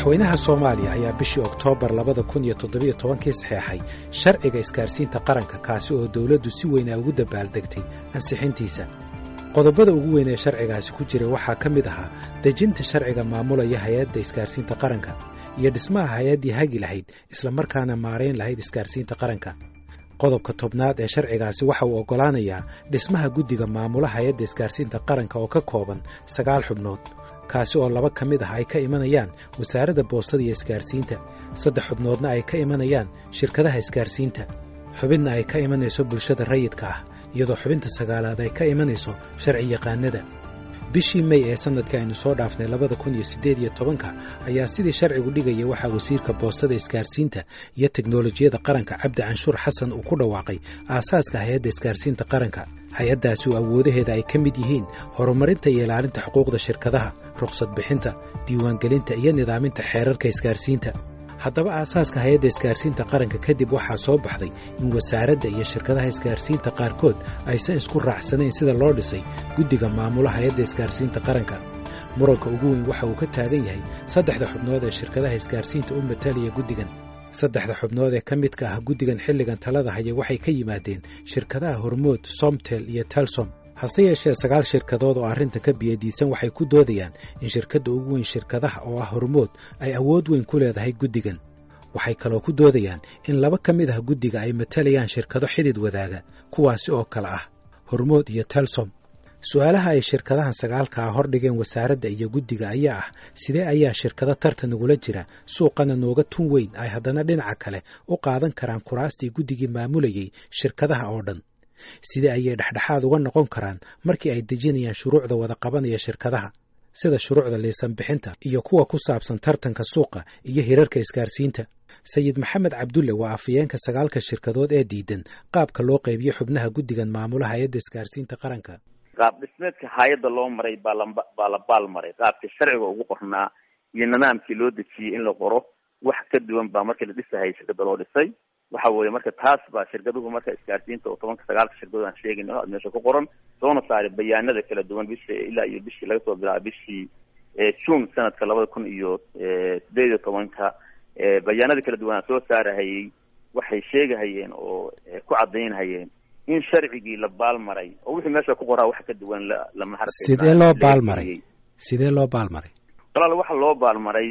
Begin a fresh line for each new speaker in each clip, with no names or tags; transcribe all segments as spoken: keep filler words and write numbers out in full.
madaxweynaha Soomaaliya ayaa bishii Oktoobar labada kun iyo toddoba iyo toban saxeexay sharciga isgaarsiinta qaranka kaasi oo dawladdu si weyn ugu dabaaldegtay ansixintiisa. Qodobada ugu weyn ee sharcigaasi ku jiray waxaa ka mid ahaa dejinta sharciga maamulaya hay'adda isgaarsiinta qaranka iyo dhismaha hay'addii hagi lahayd isla markaana maareyn lahayd isgaarsiinta qaranka. Qodobka tobnaad ee sharcigaasi waxa uu ogolaanayaa dhismaha guddiga maamula hay'adda isgaarsiinta qaranka oo ka kooban sagaal xubnood, kaasi oo laba ka mid ah ay ka imanayaan wasaaradda boostada iyo isgaarsiinta, saddex xubnoodna ay ka imanayaan shirkadaha isgaarsiinta, xubinna ay ka imanayso bulshada rayidka ah, iyadoo xubinta sagaalaad ay ka imanayso sharci yaqaanada. bishii May ee sanadka aynu soo dhaafnay labada kun iyo siddeed iyo tobanka ayaa sidii sharcigu dhigaya waxaa wasiirka boostada isgaarsiinta iyo teknolojiyadda qaranka Cabdi Canshuur Xasan uu ku dhawaaqay aasaaska hay'adda isgaarsiinta qaranka. Hay'addaasi oo awoodaheeda ay ka mid yihiin horumarinta iyo ilaalinta xuquuqda shirkadaha, rukhsad bixinta, diiwaangelinta iyo nidaaminta xeerarka isgaarsiinta. Haddaba aasaaska hay'adda isgaarsiinta qaranka kadib waxaa soo baxday in wasaaradda iyo shirkadaha isgaarsiinta qaarkood aysan isku raacsanayn sida loo dhisay guddiga maamula hay'adda isgaarsiinta qaranka. Muranka ugu weyn waxa uu ka taagan yahay saddexda xubnood ee shirkadaha isgaarsiinta u matalaya guddigan. Saddexda xubnood ee ka midka ah guddigan xilligan talada haya waxay ka yimaadeen shirkadaha Hormuud, Somtel iyo Telsom. hase yeeshee sagaal shirkadood oo arrinta ka biyadiisan waxay ku doodayaan in shirkadda ugu weyn shirkadaha oo ah Hormuud ay awood weyn ku leedahay guddigan. Waxay kaloo ku doodayaan in laba ka mid ah guddiga ay matalayaan shirkado xidid wadaaga, kuwaasi oo kala ah Hormuud iyo Telsom. Su'aalaha ay shirkadahan sagaalka ah hordhigeen wasaaradda iyo guddiga ayaa ah sidee ayaa shirkado tartan ugula jira suuqana nooga tun weyn ay haddana dhinaca kale u qaadan karaan kuraastii guddigii maamulayay shirkadaha oo dhan. Sidee ayay dhexdhexaad uga noqon karaan markii ay dejinayaan shuruucda wada qabanaya shirkadaha sida shuruucda liisan bixinta iyo kuwa ku saabsan tartanka suuqa iyo hirarka isgaarsiinta. Sayid Maxamed Cabdulle waa afayeenka sagaalka shirkadood ee diidan qaabka loo qaybiyo xubnaha guddigan maamula hay'adda isgaarsiinta qaranka.
qaab dhismeedka hay'adda loo maray baa la baa la baal maray qaabka sharciga ugu qornaa iyo nidaamkii loo dejiyay in la qoro wax ka duwan baa markii la dhisay shirkadda loo dhisay. waxa weeye marka taas baa shirkaduhu marka isgaarsiinta oo tobanka sagaalka shirkadood aan sheegayno aad meesha ku qoran soona saaray bayaanada kala duwan bishii ilaa iyo bishii laga soo bilaabay bishii June sanadka labada kun iyo siddeed iyo tobanka bayaanada kala duwan soo saarayay waxay sheegahayeen oo ku cadeynayeen in sharcigii la baal maray oo wixii meesha ku qoraa wax ka duwan la lama harkay.
sidee loo baal maray sidee loo baal maray
walaal waxa loo baal maray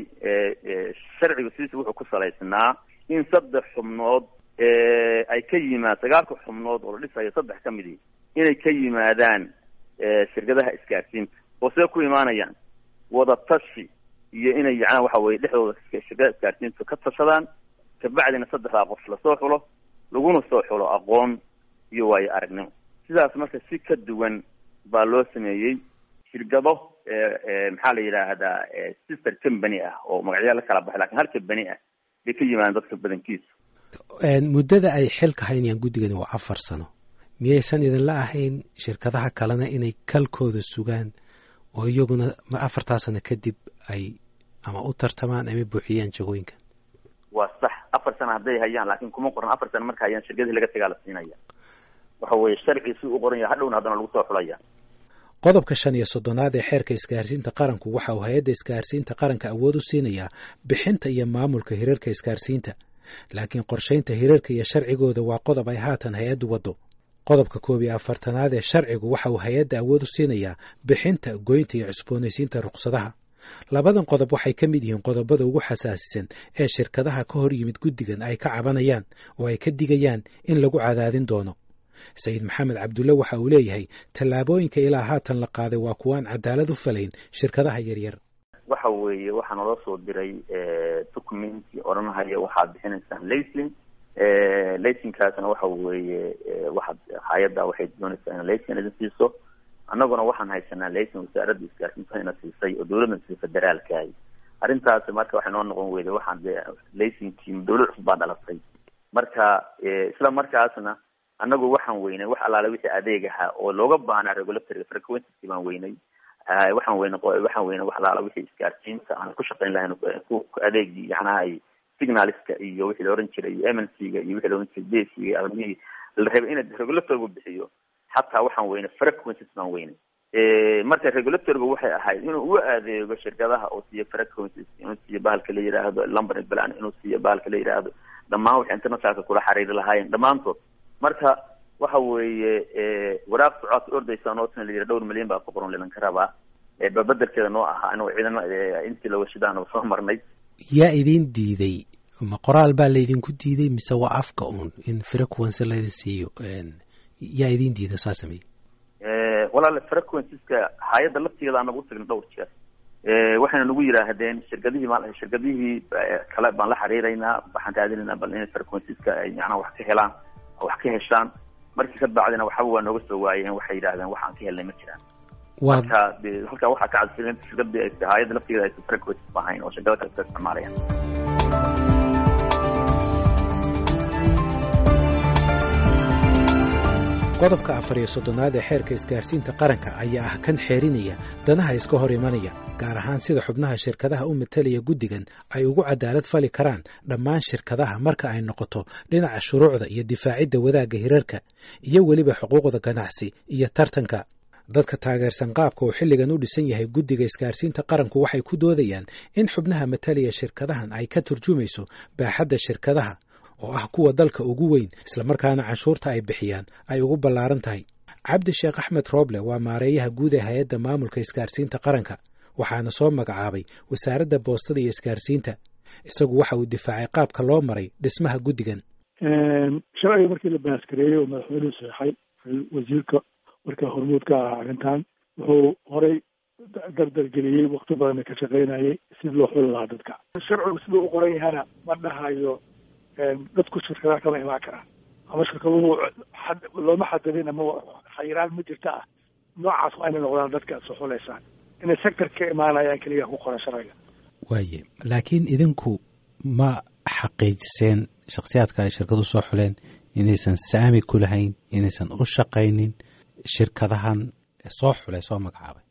sharcigu sidiisa wuxuu ku salaysnaa in saddex xubnood ay ka yimaadaan sagaalka xubnood oo la dhisayo saddex ka mid inay ka yimaadaan shirkadaha isgaarsiinta oo sida ku imaanayaan wada tashi iyo inay yacnaa waxa weeye dhexdooda shirkadaha isgaarsiinta ka tashadaan kabacdina saddexdaa qof la soo xulo laguna soo xulo aqoon iyo waayo aragnimo. sidaas marka si ka duwan baa loo sameeyey shirkado maxaa la yidhaahdaa sister company ah oo magacyo la kala baxay laakiin hal company ah bay ka yimaadaan dadka badankiisa.
muddada ay xilka haynayaan guddigani waa afar sano. miyaysan idinla ahayn shirkadaha kalena inay kalkooda sugaan oo iyaguna ma afartaa sano kadib ay ama u tartamaan ama buuxiyaan jagooyinkan?
waa sax afar sano hadday hayaan laakiin kuma qoran afar sano marka hayaan shirkadii laga tagaa la siinaya. waxa weeye sharciisu u qoran yahay hadhowna haddana lagu soo xulaya.
qodobka shan iyo soddonaad ee xeerka isgaarsiinta qaranku waxa uu hay'adda isgaarsiinta qaranka awood u siinayaa bixinta iyo maamulka hirarka isgaarsiinta, laakiin qorshaynta hirarka iyo sharcigooda waa qodob ay haatan hay'addu waddo. qodobka koob iyo afartanaad ee sharcigu waxa uu hay'adda awood u siinayaa bixinta, goynta iyo cusboonaysiinta rukhsadaha. labadan qodob waxay ka mid yihiin qodobada ugu xasaasisan ee shirkadaha ka hor yimid guddigan ay ka cabanayaan oo ay ka digayaan in lagu cadaadin doono. Sayid Maxamed Cabdulle waxa uu leeyahay tallaabooyinka ilaa haatan la qaaday waa kuwaan cadaalad u falayn shirkadaha yaryar.
waxa weeye waxaa naloo soo diray documentii odhanahaya waxaad bixinaysaan laysin. laysinkaasna waxa weeye waxaad hay'adda waxay doonaysaa in laysin idin siiso. annaguna waxaan haysanaa laysin wasaaradda isgaarsiinta ina siisay oo dawladda siisay federaalka ah. arrintaasi marka waxay noo noqon weyday waxaan laysinkii dawlad cusub baa dhalatay. marka isla markaasna annagu waxaan weynay wax alaala wixii adeeg ahaa oo looga baahnaa regulatory frequency baan weynay. waxaan weynay waxaan weynay wax alaala wixii isgaarsiinta aan ku shaqayn lahayn ku adeegii yacnaa ay signalska iyo wixii la oran jiray M N C-ga iyo wixii la oran jiray D C-ga ama la rabay in regulatory bixiyo xataa waxaan weynay frequencies baan weynay. marka regulatorga waxay ahayd inuu u adeego shirkadaha oo siiyo frequencies, inuu siiyo bahalka la yidhaahdo lumber plan, inuu siiyo bahalka la yidhaahdo dhammaan waxay internationalka kula xiriiri lahaayeen dhammaantood. marka waxa weeye waraaq socodka ordaysa nootna la yidhaha dhowr milyan baa ku qoran lilanka rabaa babedelkeeda noo ahaa inuu ciidamo intii la washidaan soo marnay.
yaa idin diiday ma qoraal baa laydinku diiday mise waa afka uun in frequency laydin siiyo? yaa idin diiday saa sameey?
walaal frequencies-ka hay'adda laftigeeda aan nagu tagin dhowr jeer waxayna nagu yidhaahdeen shirkadihii ma shirkadihii kale baan la xiriiraynaa, waxaan raadinaynaa bal inay frequencies-ka ay macnaha wax ka helaan wax ka heshaan. markii ka bacdina waxba waa nooga soo waayeen, waxay yidhahdeen waxaan ka helnay ma jiraan. marka halkaa waxaa ka cadfilan shirkadii hay'adda laftigeeda aysan frequencies ahayn oo shirkada kale ka isticmaalayaan.
qodobka afar iyo soddonaad ee xeerka isgaarsiinta qaranka ayaa ah kan xeerinaya danaha iska hor imanaya, gaar ahaan sida xubnaha shirkadaha u matalaya guddigan ay ugu cadaalad fali karaan dhammaan shirkadaha marka ay noqoto dhinaca shuruucda iyo difaacidda wadaagga hirarka iyo weliba xuquuqda ganacsi iyo tartanka. dadka taageersan qaabka uu xilligan u dhisan yahay guddiga isgaarsiinta qaranku waxay ku doodayaan in xubnaha matalaya shirkadahan ay ka turjumayso baaxadda shirkadaha oo ah kuwa dalka ugu weyn islamarkaana canshuurta ay bixiyaan ay ugu ballaaran tahay. cabdi sheekh axmed rooble waa maareeyaha guud ee hay-adda maamulka isgaarsiinta qaranka, waxaana soo magacaabay wasaaradda boostada iyo isgaarsiinta. isagu waxa uu difaacay qaabka loo maray dhismaha guddigan.
sharciga markii la baaskareeyey oo madaxweynuhu saxay wasiirka markaa hormuud ka ahaa arrintan wuxuu horey dardargeliyey wakti badanna ka shaqaynayay sidii loo xuli lahaa dadka. sharcigu siduu u qoran yahana ma dhahayo dadku shirkadaha kama imaan karaan ama shirkaduhu looma xadadin ama khayiraan ma jirta ah noocaas waa inay noqdaan dadka soo xuleysaan inay sector ka imaanayaan keliya ku qoran sharciga.
waaye laakiin idinku ma xaqiijiseen shakhsiyaadka ay shirkadu soo xuleen inaysan saami ku lahayn, inaysan u shaqaynin shirkadahan soo xulay soo magacaabay?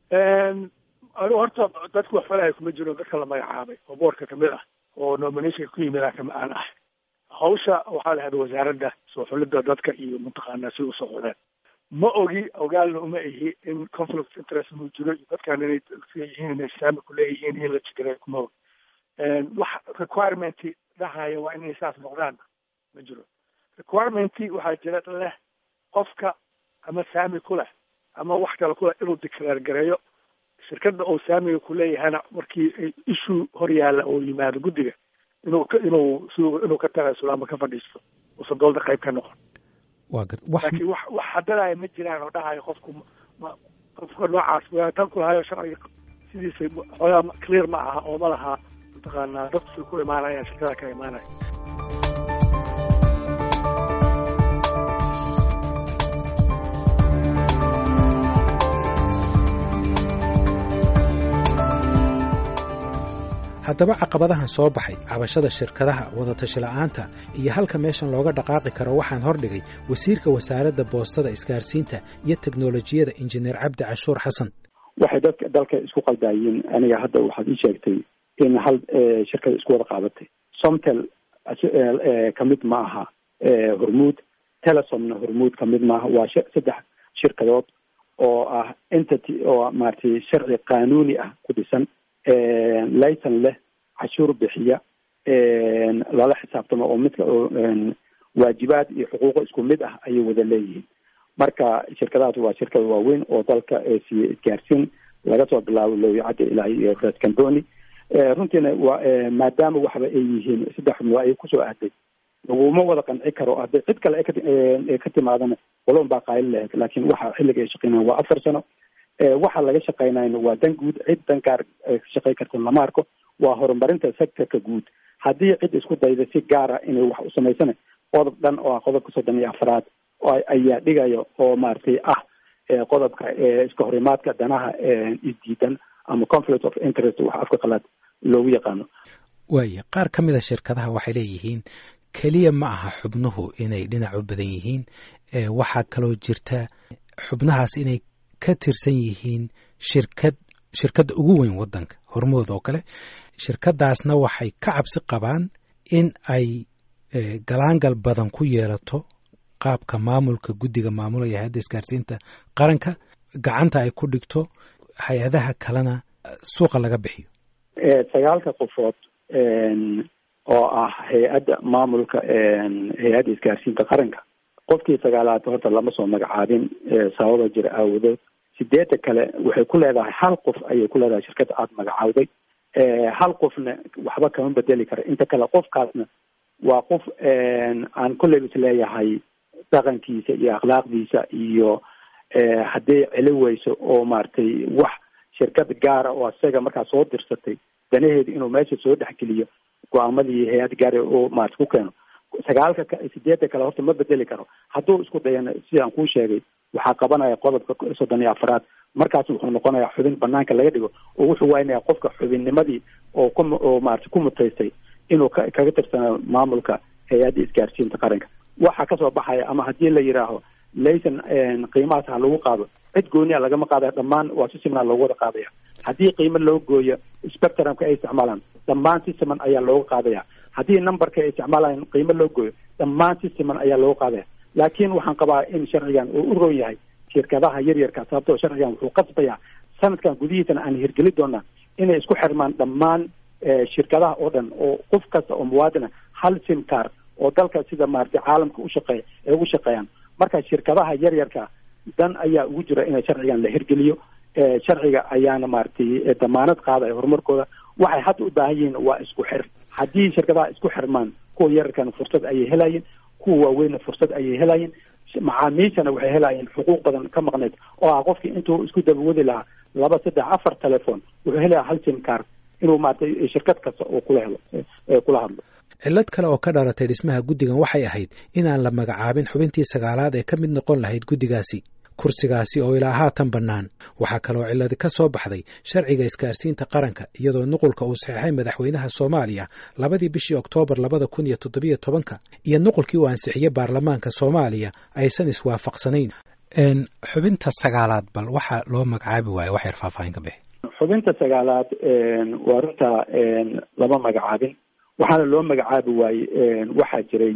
anigu horta dadku wax falaya kuma jiro, dadka la magacaabay oo boorka kamid ah oo nominationka ku yimid kama aan ah. hawsha waxaa la hada wasaaradda soo xulidda dadka iyo mataqaanaa si usoo xuleen. ma ogi ogaalna uma ihi in conflict interest uu jiro iyo dadkan inay yihiin inay saami ku leeyihiin in la jiray kuma og. wax requirement dhahaya waa inay saas noqdaan ma jiro. requirement waxaa jira leh qofka ama saami ku leh ama wax kale ku leh inuu declare gareeyo shirkadda oo saamiga ku leeyahana markii issue hor yaalla oo yimaado guddiga inuu inuu inuu ka tagayso ama ka fadhiisto uusan doolda qayb ka noqon.
waa gar
laakiin wax wax haddana ma jiraan oo dhahayo qofku qofka noocaas waa tan ku hayo sharciga sidiisa xoogaa clear ma aha oo ma laha mataqaanaa dadku ku imaanayaan shirkada ka imaanaya.
haddaba caqabadahan soo baxay, cabashada shirkadaha, wadatashi la'aanta iyo halka meeshan looga dhaqaaqi karo waxaan hordhigay wasiirka wasaaradda boostada, isgaarsiinta iyo teknolojiyada injineer cabdi cashuur xasan.
waxay dadka dalka isku qaldaayeen. aniga hadda waxaad ii sheegtay in hal shirkada isku wada qaadatay. somtel kamid ma aha hormuud, telesomna hormuud kamid maaha. waa saddex shirkadood oo ah entity oo maaragtay sharci qaanuuni ah ku dhisan, laysan leh, cashuur bixiya, lala xisaabtamo oo midka waajibaad iyo xuquuqo isku mid ah ayay wada leeyihiin. marka shirkadahaas waa shirkada waaweyn oo dalka siiya isgaarsiin laga soo bilaabo looyacadda ilaa iyo red camboni. runtiina waa maadaama waxba ay yihiin saddex xubnood ay kusoo aaday laguma wada qanci karo. hadday cid kale ka timaadana waloon baa qaali lahayd, laakiin waxa xilliga ay shaqeynayaan waa afar sano. waxa laga shaqeynayna waa dan guud. cid dan gaar shaqey karta lama arko. waa horumarinta sectorka guud. haddii cid isku dayda si gaara inay wax u samaysana qodob dhan oo ah qodobka soddon iyo afraad ayaa dhigaya oo maaragtay ah qodobka iska horimaadka danaha isdiidan ama conflict of interest wax afka qalaad loogu yaqaano.
waaya qaar ka mid a shirkadaha waxay leeyihiin keliya ma aha xubnuhu inay dhinac u badan yihiin, waxaa kaloo jirta xubnahaas inay ka tirsan yihiin shirkad shirkadda ugu weyn waddanka, hormood oo kale. shirkadaasna waxay ka cabsi qabaan in ay galaangal badan ku yeelato qaabka maamulka guddiga maamulaya hay'adda isgaarsiinta qaranka gacanta ay ku dhigto hay-adaha kalena suuqa laga bixiyo
sagaalka qofood oo ah hay-adda maamulka hay-adda isgaarsiinta qaranka qofkii sagaalaad horta lama soo magacaabin sababa jira aawadood sideedda kale waxay ku leedahay hal qof ayay ku leedahay shirkadda aada magacaawday hal qofna waxba kama bedeli kara inta kale qofkaasna waa qof aan kolley is leeyahay dhaqankiisa iyo akhlaaqdiisa iyo hadday celi weyso oo maaragtay wax shirkad gaara oo isaga markaa soo dirsatay danaheeda inuu meesha soo dhexgeliyo go-aamadii hay-ad gaara oo maarata ku keeno sagaalka sideedda kale horta ma bedeli karo hadduu isku dayana sidaan kuu sheegay waxaa qabanaya qodobka soddon iyo afaraad markaas wuxuu noqonayaa xubin banaanka laga dhigo oo wuxuu waynaya qofka xubinnimadii oo ku oo maarata ku mutaystay inuu ka kaga tirsana maamulka hay-adda isgaarsiinta qaranka waxaa kasoo baxaya ama haddii la yidhaaho laysan qiimahaas ha lagu qaado cid gooniya lagama qaadaya dhammaan waa si siman loogu wada qaadaya haddii qiimo loo gooyo spectrumka ay isticmaalaan dhammaan si siman ayaa looga qaadaya haddii numberka ay isticmaalaan qiimo loo gooyo dhammaan si siman ayaa looga qaadaya laakiin waxaan qabaa in sharcigan uu u roon yahay shirkadaha yaryarka sababtoo sharcigan wuxuu qasbayaa sanadkan gudihiisana aan hirgeli doonaa inay isku xirmaan dhammaan shirkadaha oo dhan oo qof kasta oo muwaadina hal sim car oo dalka sida maaragtay caalamka u shaqeeya ay ugu shaqeeyaan marka shirkadaha yaryarka dan ayaa ugu jira in sharcigan la hirgeliyo sharciga ayaana maaragtay damaanad qaadaya horumarkooda waxay hadda u baahan yihiin waa isku xir haddii shirkadaha isku xirmaan kuwa yararkana fursad ayay helayeen kuwa waaweynna fursad ayay helayeen macaamiishana waxay helayeen xuquuq badan ka maqneyd oo ah qofkii intuu isku dabawadi lahaa laba saddex afar telephone wuxuu helayaa hal sim car inuu maaragtay shirkad kasta oo kula helo kula hadlo
cillad kale oo ka dhalatay dhismaha guddigan waxay ahayd inaan la magacaabin xubintii sagaalaad ee ka mid noqon lahayd guddigaasi kursigaasi oo ilaa haatan bannaan waxaa kaloo cilladi ka soo baxday sharciga isgaarsiinta qaranka iyadoo nuqulka uu saxeexay madaxweynaha soomaaliya labadii bishii oktoobar labada kun iyo toddobiyo tobanka iyo nuqulkii uu ansixiyey baarlamaanka soomaaliya aysan iswaafaqsanayn xubinta sagaalaad bal waxaa loo magacaabi waayo wax yar faahfaahin ka bixi
xubinta sagaalaad waa runta lama magacaabin waxaana loo magacaabi waayey waxaa jiray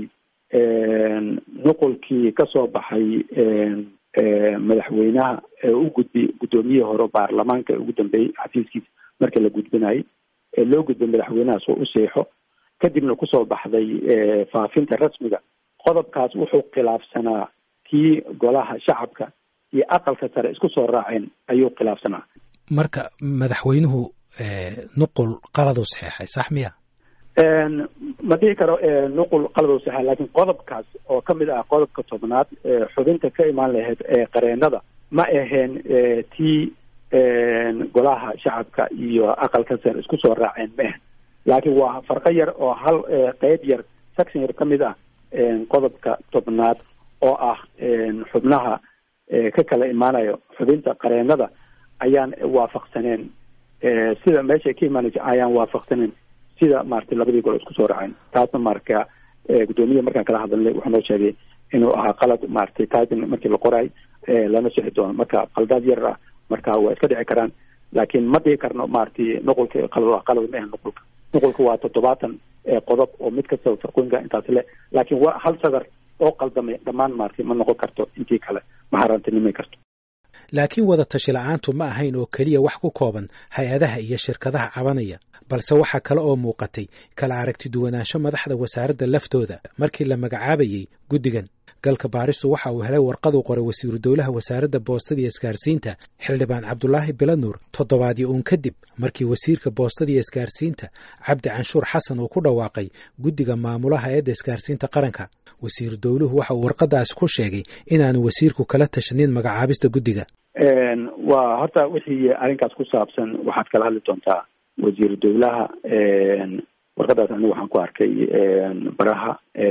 nuqulkii ka soo baxay madaxweynaha u gudbi guddoomiyihii hore baarlamaanka ugu dambeeyey xafiiskiisa marka la gudbinayay ee loo gudbay madaxweynahaas oo u seexo kadibna kusoo baxday faafinta rasmiga qodobkaas wuxuu khilaafsanaa kii golaha shacabka iyo aqalka sare isku soo raaceen ayuu khilaafsanaa
marka madaxweynuhu nuqul qaladuu saxeexay sax miya
ma dhihi karo nuqul qaladuu saxeexay laakiin qodobkaas oo ka mid ah qodobka tobnaad xubinta ka imaan lahayd ee qareenada ma aheen tii golaha shacabka iyo aqalka sare isku soo raaceen ma ahen laakiin waa farqo yar oo hal qeyb yar section yar ka mid ah qodobka tobnaad oo ah xubnaha ka kala imaanayo xubinta qareenada ayaan waafaqsaneen sida meesha ka imaanaysa ayaan waafaqsaneen sida maaragtay labadii gol isku soo raaceen taasna marka guddoomiyaha markaan kala hadalnay wuxuu noo sheegay inuu ahaa qalad maaragtay taasn markii la qoray lana sixi doono marka qaldaad yar ah marka waa iska dhici karaan laakiin ma dhihi karno maaragtay nuqulka qalad qalad ma ahan nuqulka nuqulka waa toddobaatan qodob oo mid kastaba farqooyinka intaas le laakiin waa hal sadar oo qaldamay dhammaan maaragtay ma noqon karto intii kale ma harantinimay karto
laakiin wada tashi la-aantu ma ahayn oo keliya wax ku kooban hay-adaha iyo shirkadaha cabanaya balse waxaa kale oo muuqatay kala aragti duwanaansho madaxda wasaaradda laftooda markii la magacaabayey guddigan galka baaristu waxa uu helay warqaduu qoray wasiiru dowlaha wasaaradda boostada iyo isgaarsiinta xildhibaan cabdulaahi bilanuur toddobaadii uun kadib markii wasiirka boostada iyo isgaarsiinta cabdi canshuur xasan uu ku dhawaaqay guddiga maamulaha eedda isgaarsiinta qaranka wasiiru dowluhu waxa uu warqadaasi ku sheegay inaanu wasiirku kala tashanin magacaabista guddiga
waa horta wixii arrinkaas ku saabsan waxaad kala hadli doontaa wasiiru dowlaha warqadaas anigu waxaan ku arkay baraha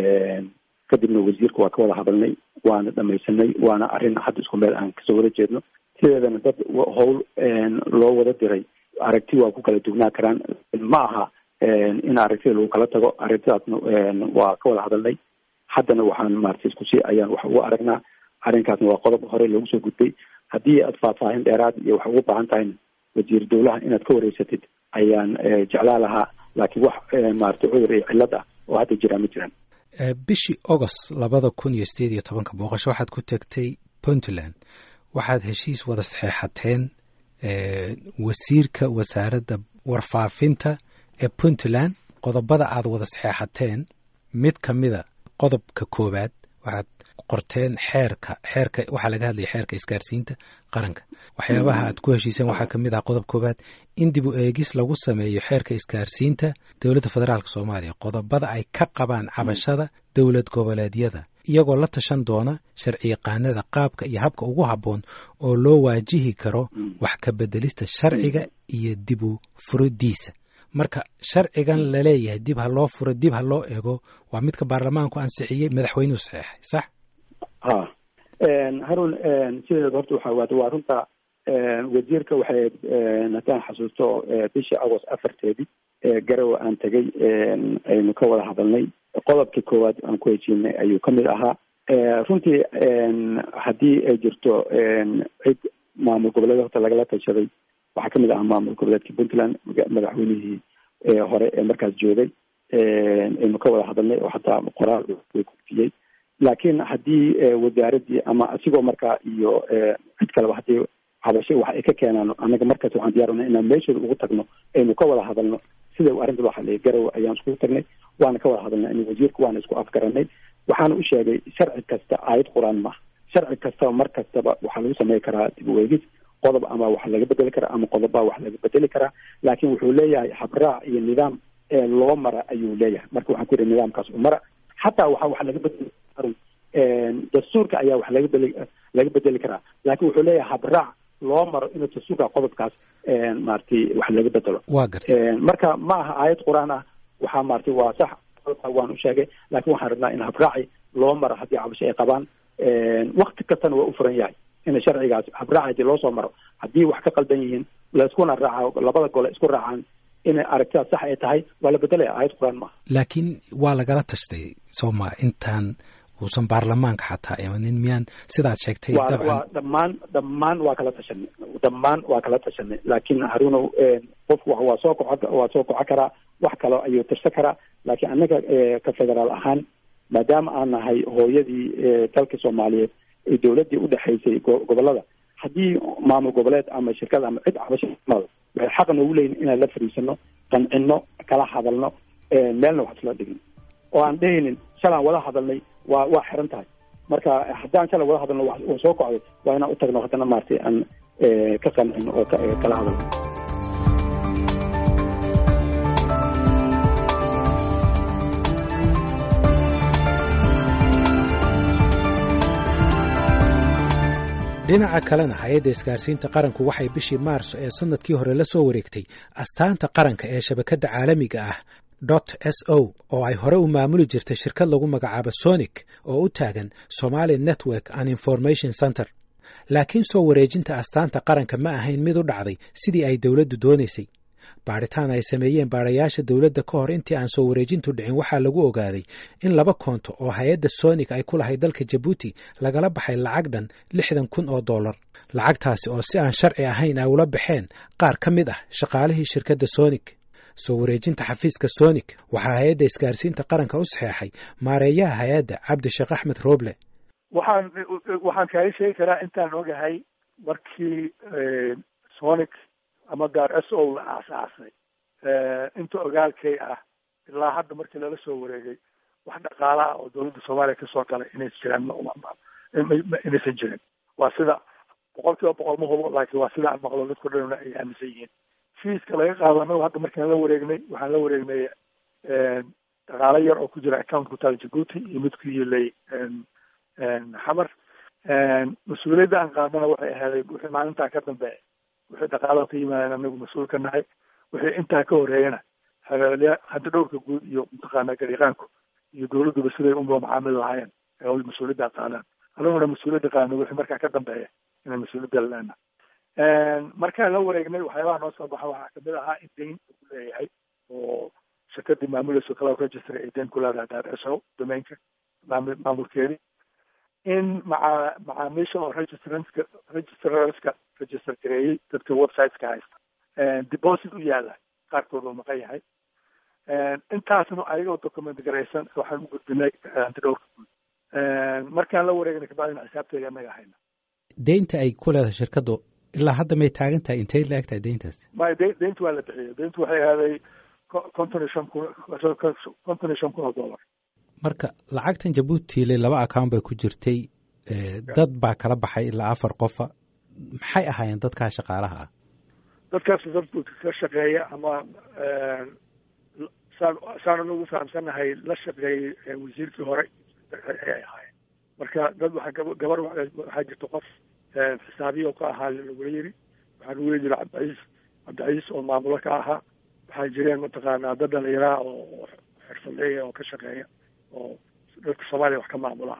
kadibna wasiirka waa ka wada hadalnay waana dhamaysanay waana arrin hadda isku meel aan kasoo wada jeedno sideedana dad howl loo wada diray aragti waa ku kala dugnaa karaan ma aha in aragtida lagu kala tago aragtidaasna waa ka wada hadalnay haddana waxaan maaragtay isku sii ayaan wax ugu aragnaa arrinkaasna waa qodob hore loogu soo gudbay haddii aad faahfaahin dheeraad iyo wax ugu baahan tahay wasiir dowlaha inaad ka wareysatid ayaan jeclaa lahaa laakiin wax maaragtay cudur iyo cillad ah oo hadda jiraa ma jiraan
bishii agost labada kun iyo sideed iyo tobanka booqasho waxaad ku tagtay puntland waxaad heshiis wada saxeexateen wasiirka wasaaradda warfaafinta ee puntland qodobada aad wada saxeexateen mid ka mida qodobka koowaad waxaad qorteen xeerka xeerka waxaa laga hadlaya xeerka isgaarsiinta qaranka waxyaabaha aad ku heshiiseen waxaa ka mid ah qodob koowaad in dib u eegis lagu sameeyo xeerka isgaarsiinta dowladda federaalk soomaaliya qodobada ay ka qabaan cabashada dowlad goboleedyada iyagoo la tashan doona sharci yaqaanada qaabka iyo habka ugu habboon oo loo waajihi karo wax ka bedelista sharciga iyo dib u furidiisa marka sharcigan laleeyahay dib ha loo furo dib ha loo eego waa midka baarlamaanku ansixiyey madaxweynuhu saxeexay sax
ha harun sideeda horta waxaa waata waa runta wasiirka waxay haddaan xasuusto bishii agost afarteedii garowe aan tegey aynu ka wada hadalnay qodobkii koowaad aan ku heshiinay ayuu ka mid ahaa runtii haddii ay jirto cid maamul goboleed horta lagala tashaday waxaa kamid ahaa maamul goboleedka puntland madaxweynihii hore ee markaas joogay aynu ka wada hadalnay oo xataa qoraal way kufiyey laakiin haddii wasaaradii ama asigoo markaa iyo cid kaleba haddii habashay wax ay ka keenaan anaga markaas waxaan diyaarina inaan meeshooda ugu tagno aynu ka wada hadalno sida arrinta loo xaliyay garowe ayaan isku tagnay waana ka wada hadalnay in wasiirka waana isku afgaranay waxaana u sheegay sharci kasta aayad qur-aan ma sharci kastaba mar kastaba waxaa lagu samey karaa dib u eegis qodob ama wax laga bedeli karaa ama qodobbaa wax laga bedeli karaa laakiin wuxuu leeyahay habraac iyo nidaam ee loo mara ayuu leeyahay marka waxaan ku yidhi nidaamkaas u mara xataa waxa wax laga bedeli dastuurka ayaa wax laga bedeli laga bedeli karaa laakiin wuxuu leeyahay habraac loo maro inuu dastuurka qodobkaas maaragtay wax laga bedelo
waa gartay
marka ma aha aayad qur-aan ah waxaa maaragtay waa sax waan u sheegay laakiin waxaan rabnaa in habraaci loo maro haddii cabasho ay qabaan wakti kastana waa u furan yahay in sharcigaas habraac hadii loo soo maro haddii wax ka qaldan yihiin laiskuna raaca labada gole isku raacaan inay aragtidaas sax ay tahay waa la bedelaya aayad qur-aan maaha
laakiin waa lagala tashtay sooma intaan uusan baarlamaanka xataa imanin miyaan sidaad sheegtay
waa dhammaan dhammaan waa kala tashanay dhammaan waa kala tashanay laakiin haruunow qofku waa soo koco waa soo koco karaa wax kalo ayuu tirsan karaa laakiin annaga ka federaal ahaan maadaama aan nahay hooyadii dalka soomaaliyeed ee dowladdii udhexaysay gobolada haddii maamul goboleed ama shirkad ama cid cabasho waxay xaq noogu leeyihin inaan la fariisano qancino kala hadalno meelna wax isla dhigin oo aan dhehaynin shalaan wada hadalnay waa waa xiran tahay marka haddaan shalay wada hadalno oo soo kocday waa inaan u tagno haddana maaragtay aan ka qancino oo kala hadalno
dhinaca kalena hay-adda isgaarsiinta qaranku waxay bishii maarso ee sanadkii hore la soo wareegtay astaanta qaranka ee shabakadda caalamiga ah dot s o oo ay hore u maamuli jirtay shirkad lagu magacaabo sonic oo u taagan Somali Network and Information Center laakiin soo wareejinta astaanta qaranka ma ahayn mid u dhacday sidii ay dowladdu doonaysay baaritaan ay sameeyeen baarayaasha dowladda ka hor intii aan soo wareejintu dhicin waxaa lagu ogaaday in laba koonto oo hay-adda sonic ay ku lahayd dalka Djibouti lagala baxay lacag dhan lixdan kun oo dollar lacagtaasi oo si aan sharci ahayn ay ula baxeen qaar ka mid ah shaqaalihii shirkadda sonic soo wareejinta xafiiska sonic waxaa hay-adda isgaarsiinta qaranka u saxeexay maareeyaha hay-adda cabdisheekh axmed roble
waxaan waxaan kaaga sheegi karaa intaan ogahay markii sonic ama gaar s o la aasaasay inta ogaalkay ah ilaa hadda markii lala soo wareegay wax dhaqaalaha oo dowladda soomaaliya kasoo galay inaysan jiraan inaysan jirin waa sida boqol kiiba boqol ma hubo laakiin waa sida aan maqlo dadku dhanna ay aaminsan yihiin fiiska laga qaadano hadda markaan la wareegnay waxaan la wareegnay dhaqaalo yar oo ku jira account ku taal Djibouti iyo mid ku yilay xamar mas-uuliyadda aan qaadana waxay ahaaday wixii maalintaa ka dambeeya wixii dhaqaalaha ka yimaadeen anagu mas-uul ka nahay wixii intaa ka horeeyana hagaaliya hadda dhowrka guud iyo mataqaanaa gariiqaanku iyo dowladduba siday unba macaamil lahaayeen ee mas-uuliyadda qaadaan anaguna mas-uuliyadda qaadno wixii markaa ka dambeeya inaan mas-uuliyadda laleena markaan la wareegnay waxyaabaha noo soo baxa waxaa kamid ahaa in dayn ku leeyahay oo shirkadii maamulayso cloud register ay dayn ku leedahay daar s o domainka maamulkeedii in maca macaamiisha oo registrantska registrarska register gareeyey dadka websiteska haysta deposit u yaala qaarkood oo maqan yahay intaasna ayagoo document garaysan waxaan u gudbinay antidhowrka guud markaan la wareegnay kabacdina xisaabteeda anaga hayna
deynta ay ku leedahay shirkaddu ilaa hadda may taagan tahay intay la eg tahay deyntaas
may de deyntu waa la bixiyey deyntu waxay ahaaday konton iyo shan kun konton iyo shan kun oo dollar
marka lacagtan jabuuti laba account bay ku jirtay dad baa kala baxay ilaa afar qofa maxay ahaayeen dadkaa shaqaalaha ah
dadkaas dad ka shaqeeya ama saan saan ugu fahamsanahay la shaqeeyey wasiirkii hore ayay ahaayeen marka dad waxaa gabar waxaa jirta qof xisaabiya oo ka ahaa lagula yiri waxaa lagu yiri cabdicaiis cabdicaiis oo maamulo ka ahaa waxaa jireen mataqaanaa dad dhalinyaraa oo xirfadleeya oo ka shaqeeya oo dadka soomaaliya wax ka maamula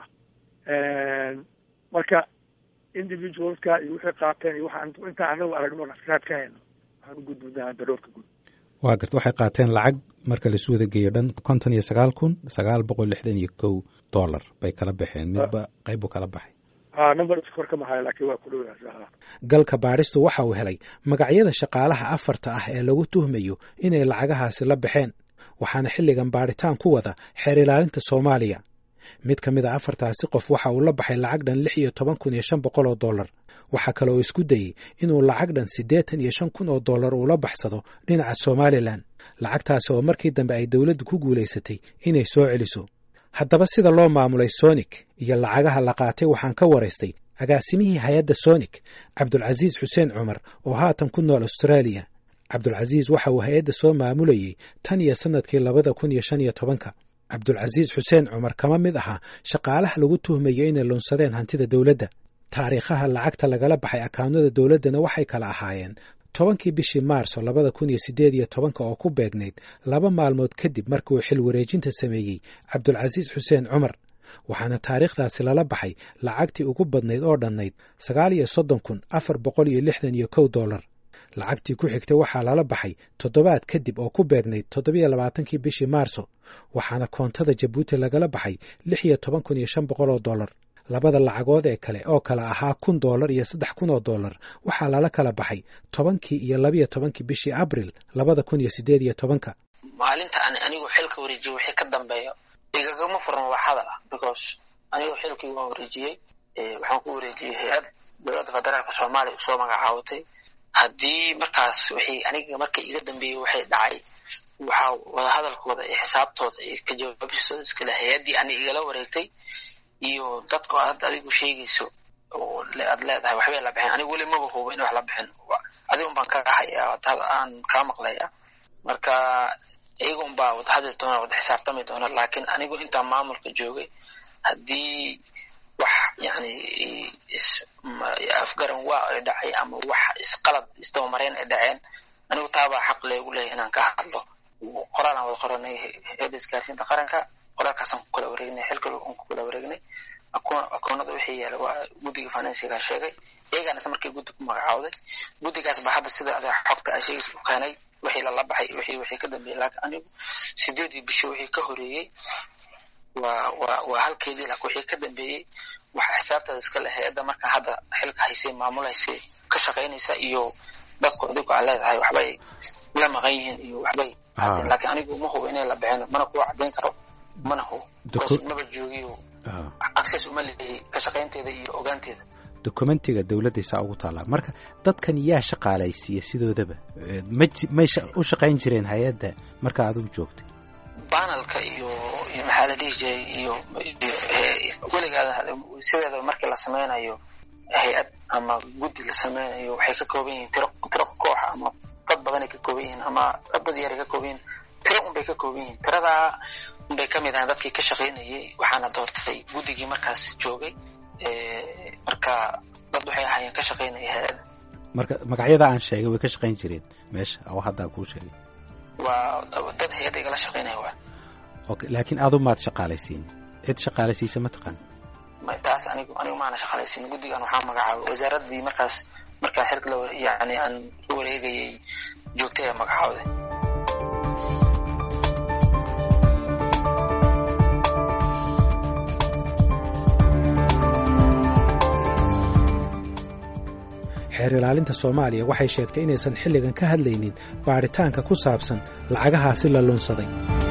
ah marka individualka iyo wixii qaateen iyo waxaan inta anagu aragno nafraad ka hayno waxaan u gudbinaa daroorka guud
waa garta waxay qaateen lacag marka la isu wada geeyo dhan konton iyo sagaal kun sagaal boqol lixdan iyo kow dollar bay kala baxeen midba qayb buu kala baxay
ha number kor ka maxay laakiin waa ku dhowaada
galka baaristu waxa uu helay magacyada shaqaalaha afarta ah ee lagu tuhmayo inay lacagahaasi la baxeen waxaana xilligan baaritaan ku wada xeer ilaalinta Soomaaliya mid ka mid ah afartaasi qof waxa uu la baxay lacag dhan lix iyo toban kun iyo shan boqol oo dollar waxa kale oo isku dayay inuu lacag dhan siddeetan iyo shan kun oo dollar uu la baxsado dhinaca Somaliland lacagtaas oo markii dambe ay dawladdu ku guuleysatay inay soo celiso haddaba sida loo maamulay Sonic iyo lacagaha la qaatay waxaan ka waraystay agaasimihii hay'adda Sonic Cabdulcasiis Xuseen Cumar oo haatan ku nool Australia Cabdulcasiis waxa uu hay'adda soo maamulayay tan iyo sanadkii labada kun iyo shan iyo tobanka Cabdulcasiis Xuseen Cumar kama mid aha shaqaalaha lagu tuhmayo inay lunsadeen hantida dawladda taariikhaha lacagta lagala baxay akawnada dawladdana waxay kala ahaayeen tobankii bishii Maarso labada kun iyo siddeed iyo tobanka oo ku beegnayd laba maalmood kadib markii uu xil wareejinta sameeyey Cabdulcasiis Xuseen Cumar waxaana taariikhdaasi lala baxay lacagtii ugu badnayd oo dhannayd sagaal iyo soddon kun afar boqol iyo lixdan iyo kow dollar lacagtii ku xigtay waxaa lala baxay toddobaad kadib oo ku beegnayd toddobiyo labaatankii bishii Maarso waxaana koontada Jabuuti lagala baxay lix iyo toban kun iyo shan boqol oo dollar labada lacagood ee kale oo kala ahaa kun dollar iyo saddex kun oo dollar waxaa lala kala baxay tobankii iyo labiyo tobankii bishii Abriil labada kun iyo siddeed iyo tobanka
maalinta aan anigu xilka wareejiyay wixii ka dambeeyo igagama furan wax hadal ah because anigu xilkii waan wareejiyay waxaan ku wareejiyay hay'ad dowladda federaalka Soomaaliya soo magacaawatay haddii markaas wixii aniga markii iga dambeeyay waxay dhacay waxa wada hadalkooda iyo xisaabtooda iyo ka jawaabistooda iskala hay'adii aniga igala wareegtay iyo dadku aad adigu sheegayso oo aad leedahay waxbay la bixin anigu weli ma hubo in wax la bixin adigu baan ka hayaa tada aan ka maqlayaa marka iyagu baa wada hadal doona wada xisaabtami doona laakiin anigu inta maamulka joogay hadii wax yani is afgaran waa ay dhacay ama wax isqalad isdoomareen ay dhaceen anigu taaba xaq leeyahay leeyahay inaan ka hadlo qoraan wada qoranay hay'adda isgaarsiinta qaranka qoraalkaas aan ku kala wareegnay xilka aan ku kala wareegnay akoonada wixii yaala waa guddiga financiga sheegay iyagana isla markii guddiga ku magacaawday guddigaas baa hadda sida aad xogta ay sheegayso u keenay wixii la baxay wixii wixii ka dambeeyay laakiin anigu sideedii bishii wixii ka horeeyay waa waa waa halkeedii laakiin wixii ka dambeeyay waxa xisaabtada iska leh hay'adda marka hadda xilka haysay maamulaysay ka shaqeynaysa iyo dadku adigu aan leedahay waxbay la maqan yihiin iyo waxbay laakiin anigu ma hubo inay la bixin mana ku cadeyn karo mana hubo maba joogiyo access uma leeyahay ka shaqeynteeda iyo ogaanteeda
dokumentiga dawladda isaa ugu taala marka dadkan yaa shaqaalaysiiya sidoodaba may u shaqayn jireen hay'adda marka aad u joogtay
panelka iyo iyo maxaa la dhihi jiray iyo weligaada sideeda markii la sameynayo hay'ad ama guddi la sameynayo waxay ka kooban yihiin tiro tiro koox ama dad badan ay ka kooban yihiin ama dad yar ay ka kooban yihiin tiro un bay ka kooban yihiin tirada un bay ka mid ahaan dadkii ka shaqeynayay waxaana doortay guddigii markaas joogay marka dad waxay ahaayeen ka shaqeynaya hay'adda
marka magacyada aan sheegay way ka shaqeyn jireen meesha oo hadda ku sheegay
waa dad hay'adda igala shaqeynaya waa
okay laakiin aad u maad shaqaalaysiin cid shaqaalaysiisa ma taqaan
ma taas anigu anigu ma ana shaqaalaysiin guddigan waxaa magacaabay wasaaradii markaas markaan xilka la yani aan u wareegayay joogtay ee magacaawday
xeer ilaalinta Soomaaliya waxay sheegtay inaysan xilligan ka hadlaynin baaritaanka ku saabsan lacagahaasi la lunsaday